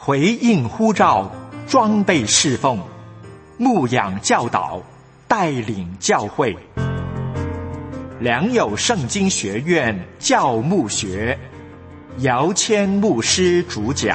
回应呼召，装备侍奉，牧养教导，带领教会。良友圣经学院教牧学，姚谦牧师主讲。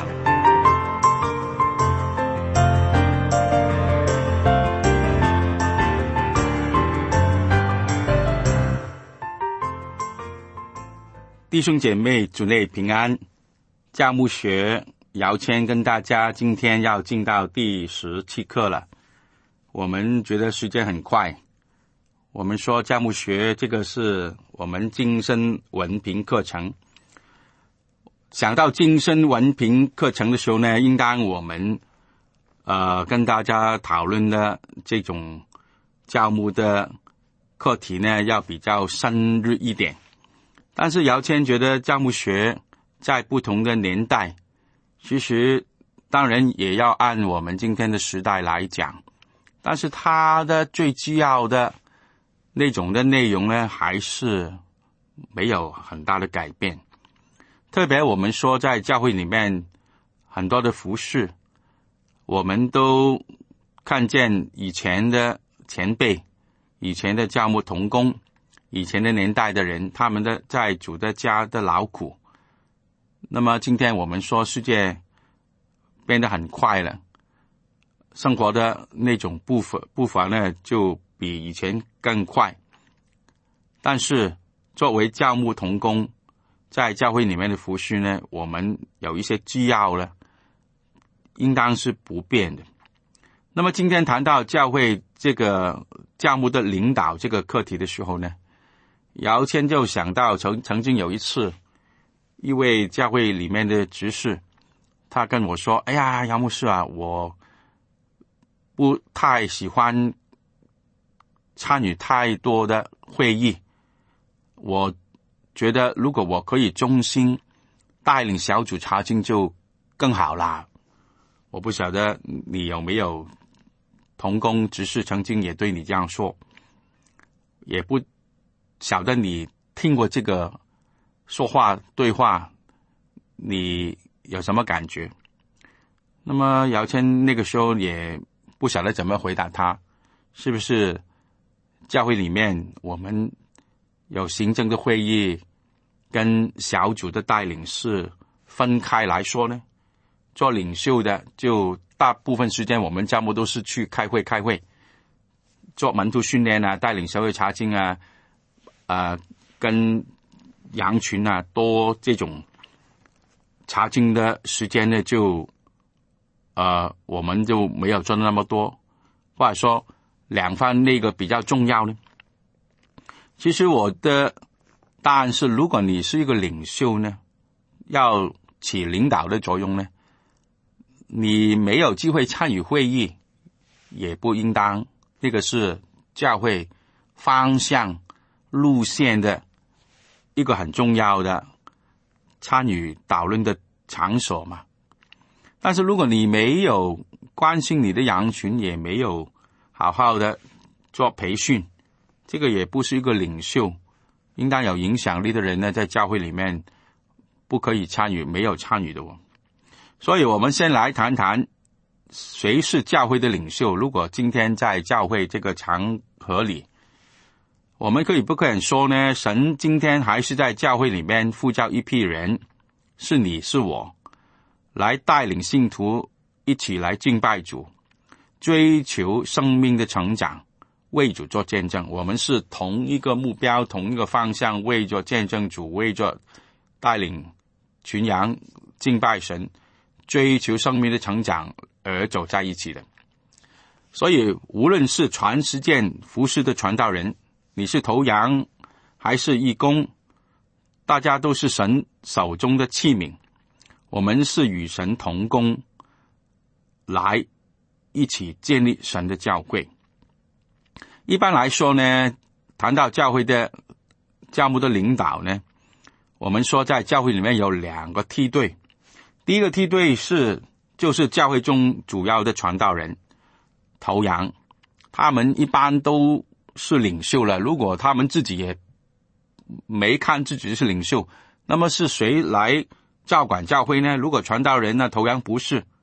弟兄姐妹，主内平安。教牧学姚谦跟大家今天要进到第17课了。我们觉得时间很快。我们说教牧学这个是我们今生文凭课程。想到今生文凭课程的时候呢，应当我们跟大家讨论的这种教牧的课题呢，要比较深入一点。但是姚谦觉得教牧学在不同的年代，其实当然也要按我们今天的时代来讲，但是它的最主要的那种的内容呢，还是没有很大的改变。特别我们说在教会里面很多的服事，我们都看见以前的前辈，以前的教牧同工，以前的年代的人，他们的在主的家的劳苦。那么今天我们说世界变得很快了，生活的那种步伐呢，就比以前更快。但是作为教牧同工，在教会里面的服事呢，我们有一些纪要呢，应当是不变的。那么今天谈到教会这个教牧的领导这个课题的时候呢，姚谦就想到曾经有一次，一位教会里面的执事，他跟我说：“哎呀，姚牧师啊，我不太喜欢参与太多的会议，我觉得如果我可以忠心带领小组查经就更好啦。”我不晓得你有没有同工执事曾经也对你这样说，也不晓得你听过这个说话对话，你有什么感觉？那么姚谦那个时候也不晓得怎么回答他，是不是教会里面我们有行政的会议跟小组的带领是分开来说呢？做领袖的就大部分时间我们教牧都是去开会，做门徒训练啊，带领小会查经啊，跟羊群啊多这种查经的时间呢，就我们就没有做那么多，或者说两方那个比较重要呢？其实我的答案是，如果你是一个领袖呢，要起领导的作用呢，你没有机会参与会议也不应当，那个是教会方向路线的一个很重要的参与讨论的场所嘛。但是如果你没有关心你的羊群，也没有好好的做培训，这个也不是一个领袖。应当有影响力的人呢，在教会里面不可以参与没有参与的哦。所以我们先来谈谈谁是教会的领袖。如果今天在教会这个场合里，我们不可以说呢，神今天还是在教会里面呼召一批人，是你是我，来带领信徒一起来敬拜主，追求生命的成长，为主做见证。我们是同一个目标，同一个方向，为着见证主，为着带领群羊敬拜神，追求生命的成长而走在一起的。所以无论是传实践服事的传道人，你是头羊还是义工，大家都是神手中的器皿，我们是与神同工，来一起建立神的教会。一般来说呢，谈到教会的教牧的领导呢，我们说在教会里面有两个梯队。第一个梯队就是教会中主要的传道人，头羊，他们一般都是领袖了。如果他们自己也没看自己是领袖，那么是谁来照管教会呢？如果传道人呢头羊不是，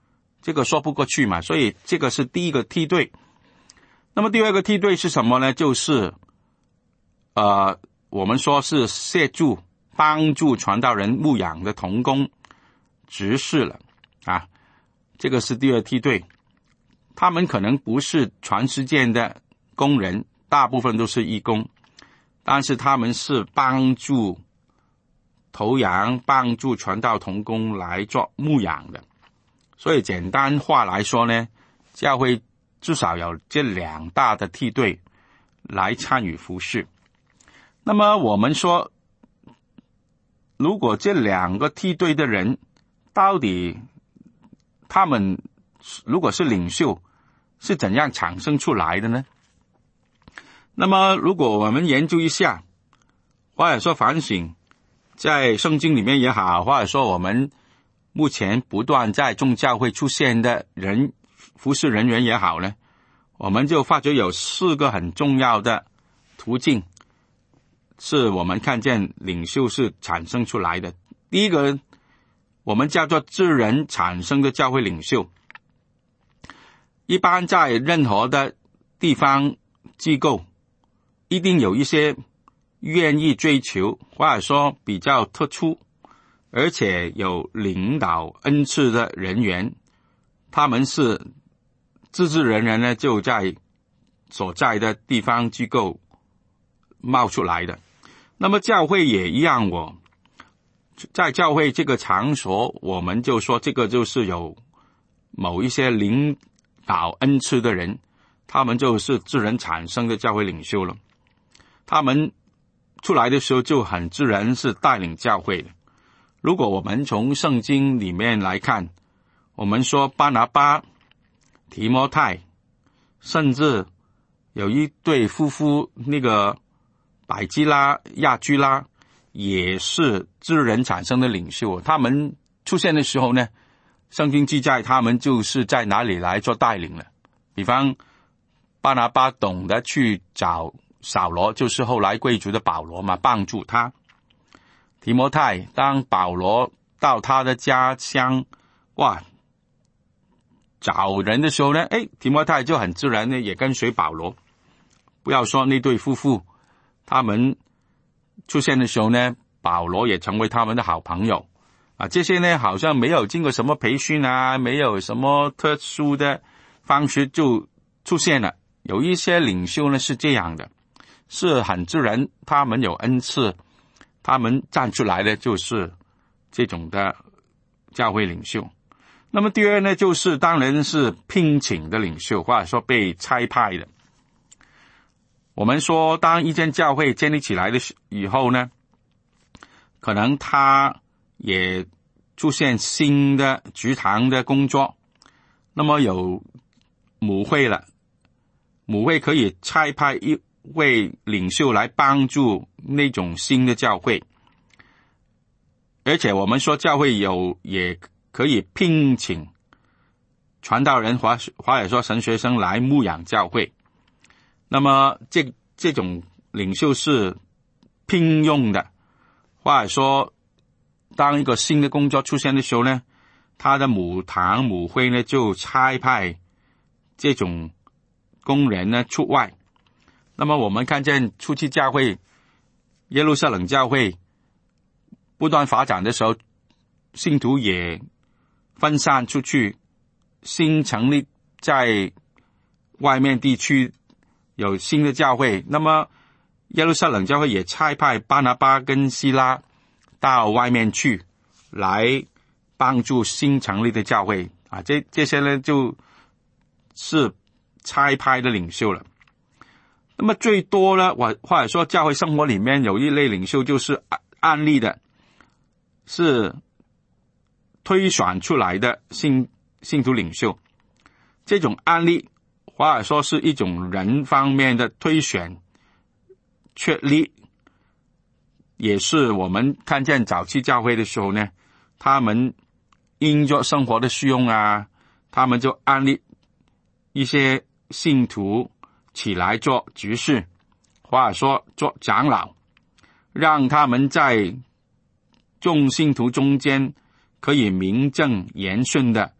这个说不过去嘛，所以这个是第一个梯队。那么第二个梯队是什么呢？就是我们说是协助帮助传道人牧养的同工执事了啊，这个是第二梯队。他们可能不是全世界的工人，大部分都是义工，但是他们是帮助投羊，帮助传道同工来做牧养的。所以简单话来说呢，教会至少有这两大的梯队来参与服事。那么我们说，如果这两个梯队的人到底他们如果是领袖是怎样产生出来的呢？那么如果我们研究一下，或者说反省在圣经里面也好，或者说我们目前不断在众教会出现的人服事人员也好呢，我们就发觉有4个很重要的途径是我们看见领袖是产生出来的。第一个我们叫做自然产生的教会领袖。一般在任何的地方机构一定有一些愿意追求或者说比较突出而且有领导恩赐的人员，他们是自自然然呢就在所在的地方机构冒出来的。那么教会也一样在教会这个场所，我们就说这个就是有某一些领导恩赐的人，他们就是自然产生的教会领袖了。他们出来的时候就很自然是带领教会的。如果我们从圣经里面来看，我们说巴拿巴、提摩太，甚至有一对夫妇，那个百基拉、亚居拉，也是自然产生的领袖。他们出现的时候呢，圣经记载他们就是在哪里来做带领了。比方巴拿巴懂得去找扫罗，就是后来贵族的保罗嘛，帮助他。提摩太当保罗到他的家乡找人的时候呢，提摩太就很自然的也跟随保罗。不要说那对夫妇，他们出现的时候呢，保罗也成为他们的好朋友啊。这些呢好像没有经过什么培训啊，没有什么特殊的方式就出现了。有一些领袖呢是这样的，是很自然，他们有恩赐，他们站出来的就是这种的教会领袖。那么第二呢，就是当然是聘请的领袖，或者说被差派的。我们说当一间教会建立起来的以后呢，可能他也出现新的职堂的工作，那么有母会了，母会可以差派一位领袖来帮助那种新的教会。而且我们说教会也可以聘请传道人或者说神学生来牧养教会。那么这种领袖是聘用的，或者说当一个新的工作出现的时候呢，他的母堂母会呢就差派这种工人呢出外。那么我们看见初期教会耶路撒冷教会不断发展的时候，信徒也分散出去，新成立在外面地区有新的教会。那么耶路撒冷教会也差派巴拿巴跟希拉到外面去，来帮助新成立的教会啊。这些呢就是差派的领袖了。那么最多呢，或者说教会生活里面有一类领袖就是案例的，是推选出来的信徒领袖。这种案例或者说是一种人方面的推选确立，也是我们看见早期教会的时候呢，他们因着生活的需用啊，他们就案例一些信徒起来做执事，或者说做长老，让他们在众信徒中间可以名正言顺的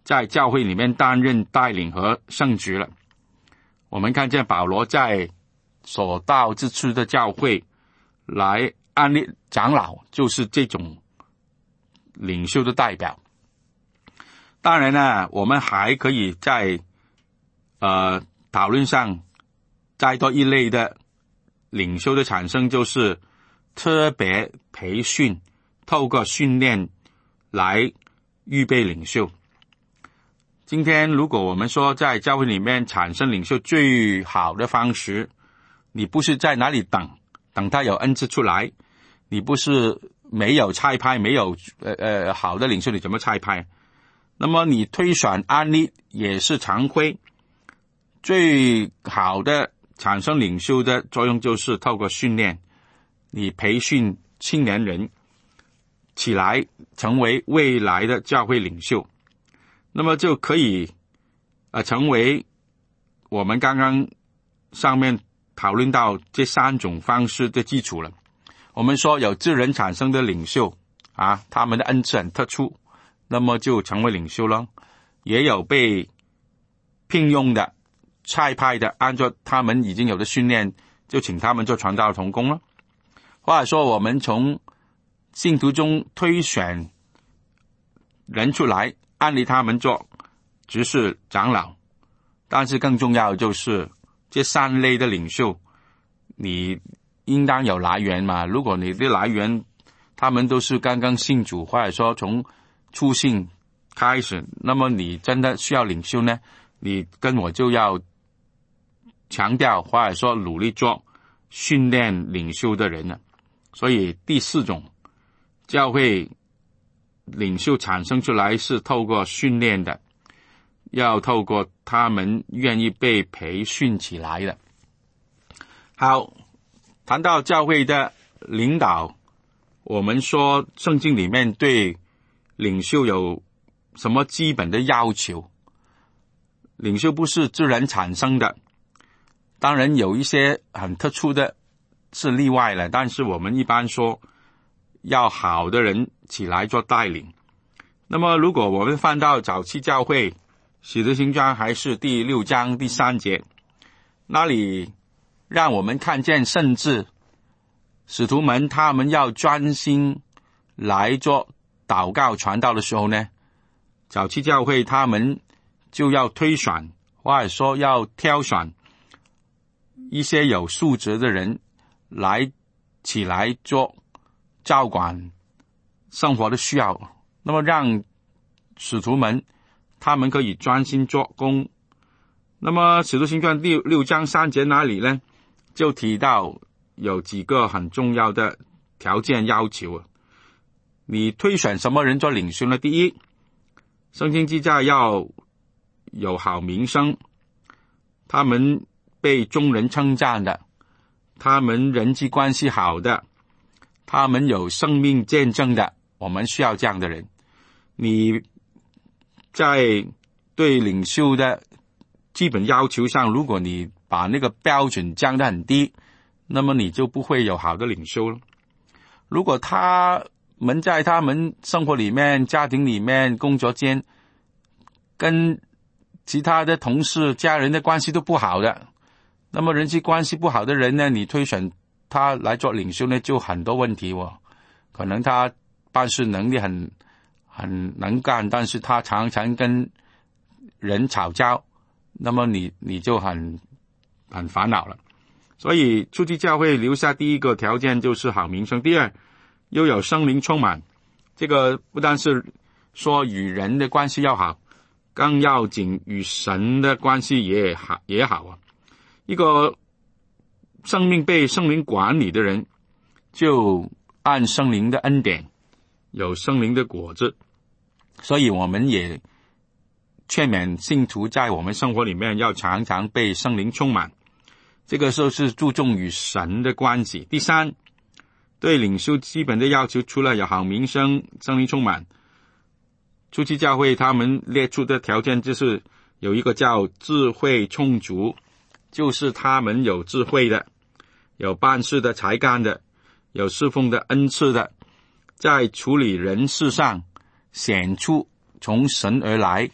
在教会里面担任带领和圣职了。我们看见保罗在所到之处的教会来安立长老，就是这种领袖的代表。当然呢，我们还可以在讨论上再多一类的领袖的产生，就是特别培训，透过训练来预备领袖。今天如果我们说在教会里面产生领袖最好的方式，你不是在哪里等他有恩赐出来，你不是没有差派，没有好的领袖你怎么差派？那么你推选安立也是常规。最好的产生领袖的作用就是透过训练，你培训青年人起来成为未来的教会领袖，那么就可以成为我们刚刚上面讨论到这3种方式的基础了。我们说有自然产生的领袖他们的恩赐很特殊，那么就成为领袖了。也有被聘用的差派的，按照他们已经有的训练，就请他们做传道同工了。或者说我们从信徒中推选人出来，安立他们做执事长老。但是更重要的就是这3类的领袖，你应当有来源嘛。如果你的来源他们都是刚刚信主，或者说从初信开始，那么你真的需要领袖呢，你跟我就要强调或者说努力做训练领袖的人了。所以第4种教会领袖产生出来是透过训练的，要透过他们愿意被培训起来的。好，谈到教会的领导，我们说圣经里面对领袖有什么基本的要求？领袖不是自然产生的，当然有一些很特殊的是例外了，但是我们一般说要好的人起来做带领。那么如果我们翻到早期教会使徒行传还是第6章第3节，那里让我们看见，甚至使徒们他们要专心来做祷告传道的时候呢，早期教会他们就要推选，或者说要挑选一些有素质的人来起来做照管生活的需要，那么让使徒们他们可以专心做工。那么使徒行传第6章3节那里呢，就提到有几个很重要的条件要求。你推选什么人做领袖呢？第一，圣经记载要有好名声，他们被众人称赞的，他们人际关系好的，他们有生命见证的，我们需要这样的人。你在对领袖的基本要求上，如果你把那个标准降得很低，那么你就不会有好的领袖了。如果他们在他们生活里面、家庭里面、工作间跟其他的同事、家人的关系都不好的，那么人际关系不好的人呢，你推选他来做领袖呢，就很多问题可能他办事能力很能干，但是他常常跟人吵架，那么你就很烦恼了。所以初期教会留下第一个条件就是好名声。第二，又有圣灵充满，这个不但是说与人的关系要好，更要紧与神的关系也好。一个生命被圣灵管理的人，就按圣灵的恩典有圣灵的果子。所以我们也劝勉信徒在我们生活里面要常常被圣灵充满，这个时候是注重与神的关系。第三，对领袖基本的要求，除了有好名声、圣灵充满，初期教会他们列出的条件就是有一个叫智慧充足，就是他们有智慧的，有办事的才干的，有侍奉的恩赐的，在处理人事上显出从神而来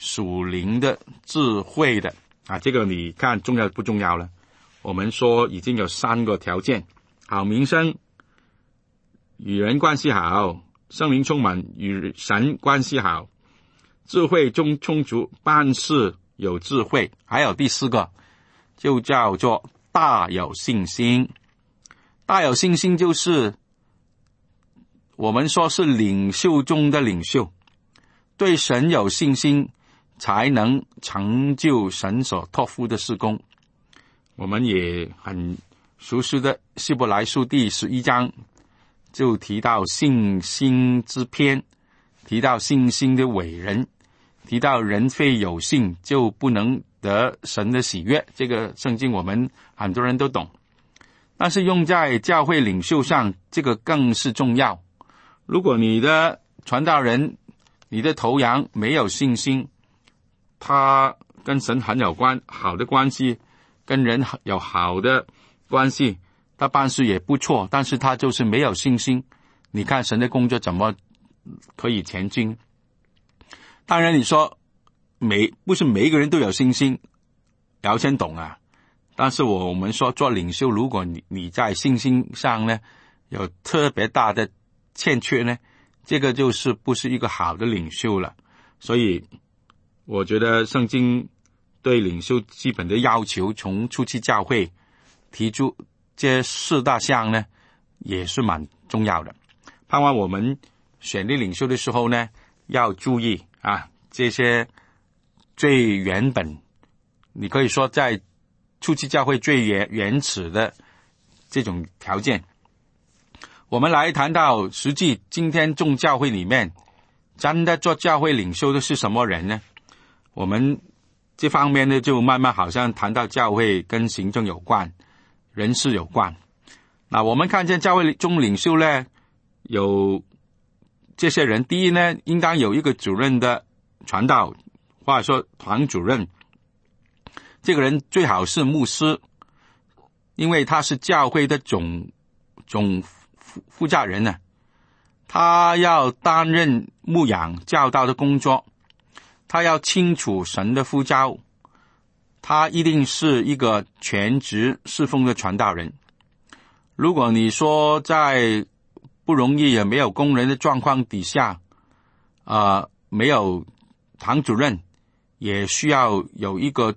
属灵的智慧的啊。这个你看重要不重要了？我们说已经有3个条件：好名声，与人关系好，圣灵充满，与神关系好，智慧充足，办事有智慧。还有第4个就叫做大有信心。大有信心就是我们说是领袖中的领袖，对神有信心，才能成就神所托付的事工。我们也很熟悉的希伯来书第11章就提到信心之篇，提到信心的伟人，提到人非有信就不能得神的喜悦。这个圣经我们很多人都懂，但是用在教会领袖上，这个更是重要。如果你的传道人，你的头羊没有信心，他跟神很有好的关系，跟人有好的关系，他办事也不错，但是他就是没有信心，你看神的工作怎么可以前进？当然你说不是每一个人都有信心，姚谦懂啊。但是我们说做领袖，如果你在信心上呢有特别大的欠缺呢，这个就是不是一个好的领袖了。所以我觉得圣经对领袖基本的要求，从初期教会提出这4大项呢，也是蛮重要的。盼望我们选立领袖的时候呢，要注意啊，这些最原本，你可以说在初期教会最原始的这种条件。我们来谈到实际今天众教会里面真的做教会领袖的是什么人呢？我们这方面呢，就慢慢好像谈到教会跟行政有关，人事有关。那我们看见教会中领袖呢，有这些人，第一呢，应当有一个主任的传道，或者说堂主任。这个人最好是牧师，因为他是教会的总负责人呢，他要担任牧养教导的工作，他要清楚神的呼召，他一定是一个全职侍奉的传道人。如果你说在不容易也没有工人的状况底下，没有堂主任，也需要有一个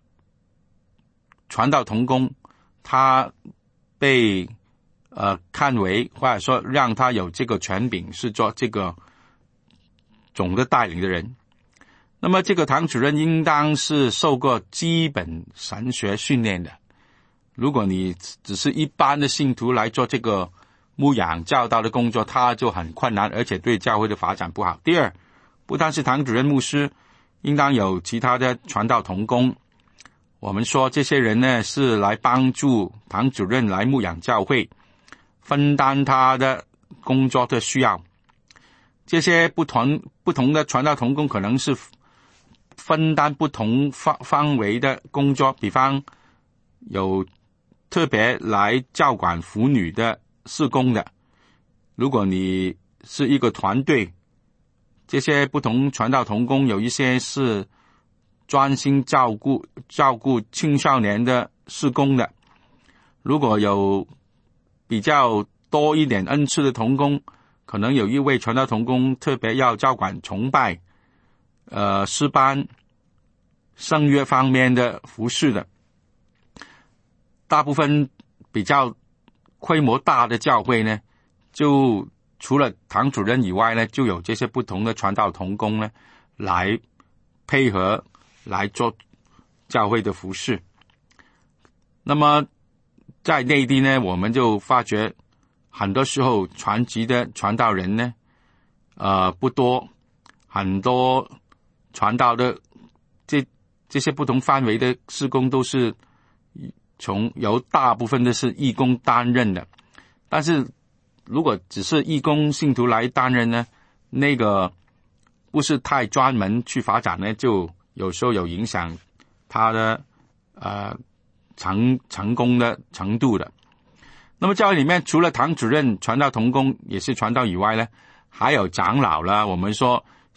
传道同工，他被看为或者说让他有这个权柄，是做这个总的带领的人。那么这个堂主任应当是受过基本神学训练的。如果你只是一般的信徒来做这个牧养教导的工作，他就很困难，而且对教会的发展不好。第二，不但是堂主任牧师，应当有其他的传道同工。我们说这些人呢，是来帮助堂主任来牧养教会，分担他的工作的需要。这些不同的传道同工可能是分担不同范围的工作，比方有特别来照管妇女的事工的。如果你是一个团队，这些不同传道同工有一些是专心照顾青少年的事工的。如果有比较多一点恩赐的同工，可能有一位传道同工特别要照管崇拜、诗班、圣乐方面的服事的。大部分比较规模大的教会呢，就除了堂主任以外呢，就有这些不同的传道同工呢，来配合来做教会的服事。那么在内地呢，我们就发觉很多时候传籍的传道人呢，不多，很多传道的这些不同范围的事工都是由大部分的是义工担任的。但是如果只是义工信徒来担任呢，那个不是太专门去发展呢，就有时候有影响他的成功的程度的。那么教会里面除了堂主任、传道同工也是传道以外呢，还有长老啦。我们说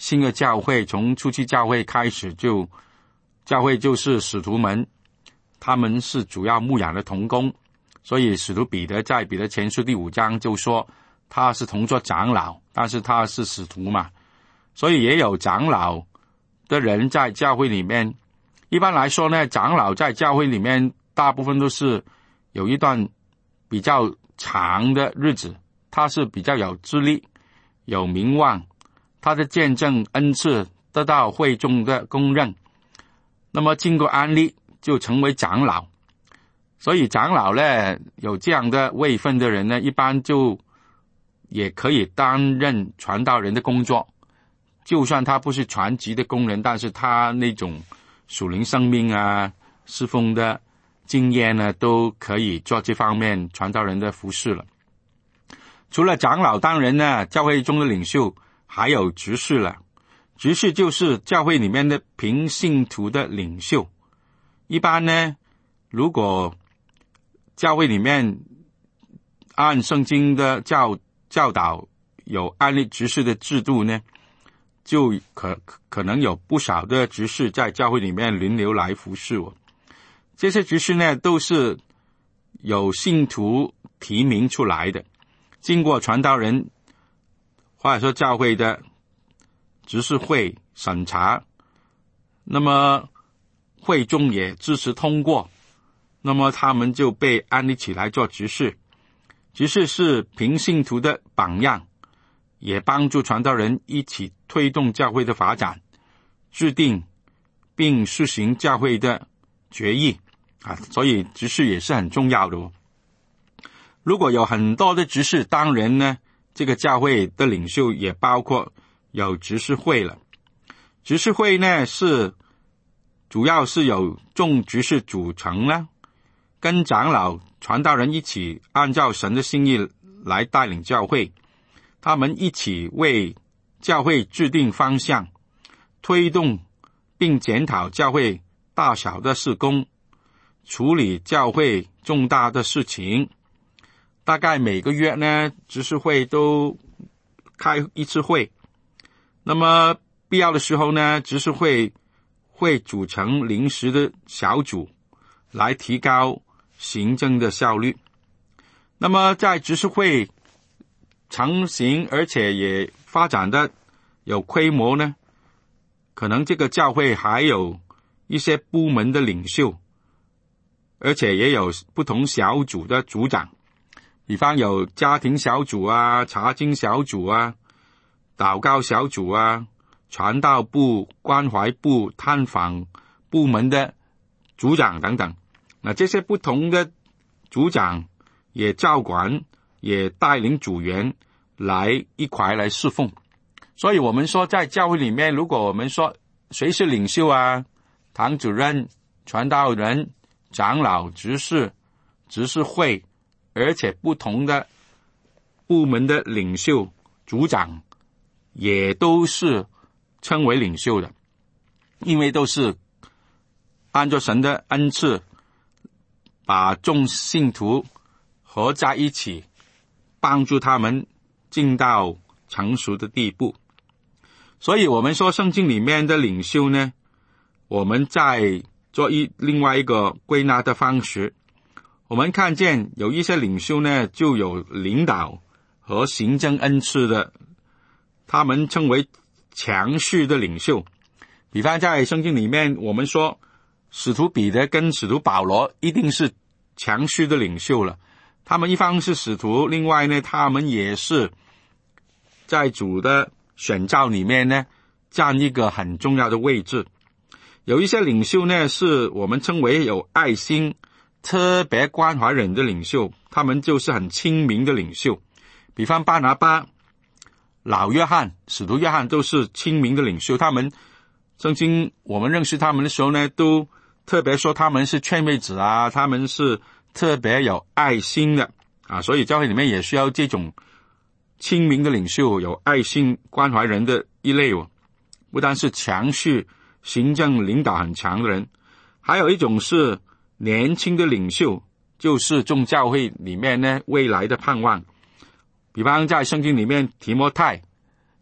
新的教会，从初期教会开始教会就是使徒们，他们是主要牧养的同工，所以使徒彼得在彼得前书第5章就说他是同作长老，但是他是使徒嘛，所以也有长老的人在教会里面。一般来说呢，长老在教会里面大部分都是有一段比较长的日子，他是比较有资历有名望，他的见证恩赐得到会众的公认，那么经过安利就成为长老。所以长老呢，有这样的位分的人呢，一般就也可以担任传道人的工作，就算他不是传职的工人，但是他那种属灵生命啊侍奉的经验呢，都可以做这方面传道人的服事了。除了长老，当然呢，教会中的领袖还有执事了。执事就是教会里面的平信徒的领袖。一般呢，如果教会里面按圣经的教导有按立执事的制度呢，就可能有不少的执事在教会里面轮流来服侍我。这些执事呢，都是有信徒提名出来的，经过传道人或者说教会的执事会审查，那么会中也支持通过，那么他们就被安立起来做执事。执事是平信徒的榜样，也帮助传道人一起推动教会的发展，制定并实行教会的决议所以执事也是很重要的如果有很多的执事，当然呢，这个教会的领袖也包括有执事会了。执事会呢，主要是由众执事组成了，跟长老传道人一起按照神的心意来带领教会，他们一起为教会制定方向，推动并检讨教会大小的事工，处理教会重大的事情。大概每个月呢，执事会都开一次会，那么必要的时候呢，执事会组成临时的小组来提高行政的效率。那么在执事会成型而且也发展的有规模呢，可能这个教会还有一些部门的领袖，而且也有不同小组的组长，比方有家庭小组啊、查经小组啊、祷告小组啊、传道部、关怀部、探访部门的组长等等。那这些不同的组长也照管，也带领组员来一块来侍奉。所以我们说在教会里面，如果我们说谁是领袖啊，堂主任、传道人、长老、执事会，而且不同的部门的领袖组长也都是称为领袖的，因为都是按照神的恩赐把众信徒合在一起，帮助他们进到成熟的地步。所以我们说圣经里面的领袖呢，我们在做另外一个归纳的方式，我们看见有一些领袖呢，就有领导和行政恩赐的，他们称为强势的领袖。比方在圣经里面，我们说使徒彼得跟使徒保罗一定是强势的领袖了，他们一方是使徒，另外呢，他们也是在主的选召里面呢占一个很重要的位置。有一些领袖呢，是我们称为有爱心、特别关怀人的领袖，他们就是很亲民的领袖。比方巴拿巴、老约翰、使徒约翰都是亲民的领袖，他们圣经我们认识他们的时候呢，都特别说他们是劝慰子啊，他们是特别有爱心的所以教会里面也需要这种亲民的领袖，有爱心关怀人的一类不单是强势行政领导很强的人，还有一种是年轻的领袖，就是众教会里面呢未来的盼望。比方在圣经里面，提摩太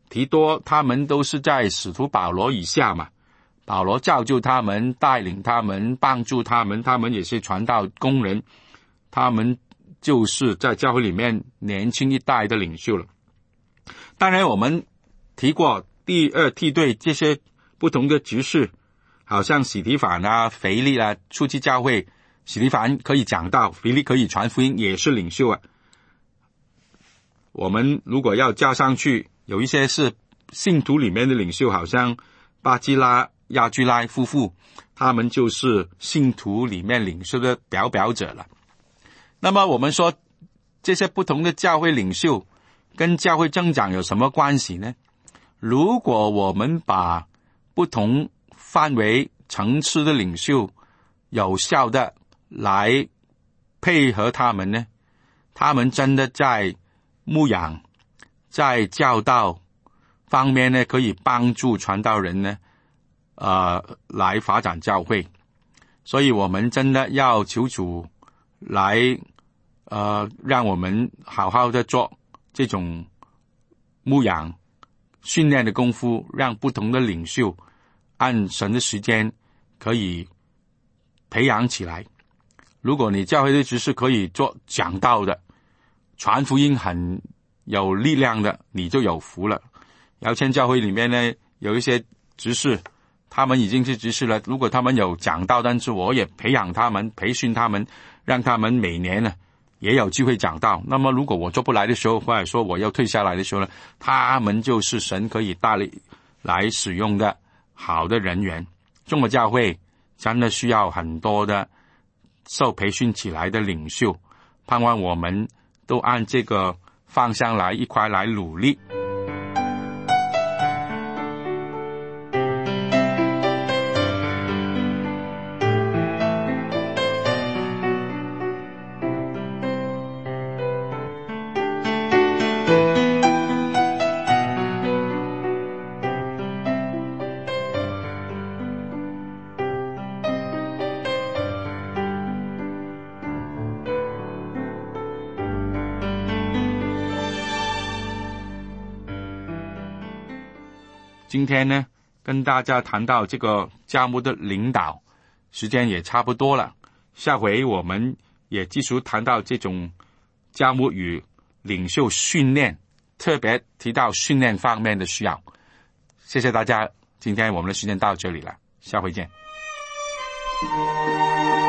提多他们都是在使徒保罗以下嘛，保罗造就他们，带领他们，帮助他们，他们也是传道工人，他们就是在教会里面年轻一代的领袖了。当然我们提过第二梯队这些不同的执事，好像史提反啊、腓力啊，初期教会史提反可以讲道，腓力可以传福音，也是领袖啊。我们如果要加上去，有一些是信徒里面的领袖，好像巴基拉、亚居拉夫妇，他们就是信徒里面领袖的表者了。那么我们说这些不同的教会领袖跟教会增长有什么关系呢？如果我们把不同范围层次的领袖有效的来配合他们呢，他们真的在牧养、在教导方面呢，可以帮助传道人呢来发展教会。所以我们真的要求主来让我们好好的做这种牧养训练的功夫，让不同的领袖按神的时间可以培养起来。如果你教会的执事可以做讲道的，传福音很有力量的，你就有福了。姚谦教会里面呢，有一些执事，他们已经是执事了，如果他们有讲道，但是我也培养他们，培训他们，让他们每年呢也有机会讲道。那么如果我做不来的时候，或者说我要退下来的时候呢，他们就是神可以大力来使用的好的人员。中国教会真的需要很多的受培训起来的领袖，盼望我们都按这个方向来一块来努力。今天呢，跟大家谈到这个家牧的领导，时间也差不多了。下回我们也继续谈到这种家牧与领袖训练，特别提到训练方面的需要。谢谢大家，今天我们的时间到这里了，下回见。